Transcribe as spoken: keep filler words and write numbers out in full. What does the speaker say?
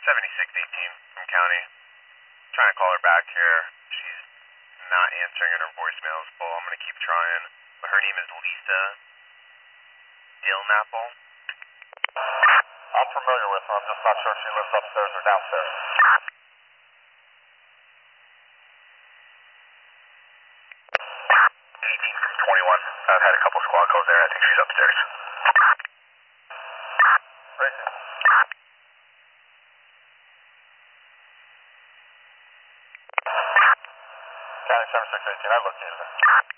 seventy-six eighteen from County. Trying to call her back here. She's not answering in her voicemails, but I'm going to keep trying. But her name is Lisa Dillnapple. I'm familiar with her. I'm just not sure if she lives upstairs or downstairs. eighteen from twenty-one. I've had a couple squad calls there. I think she's upstairs. Racing. County seven six eighteen, I located her.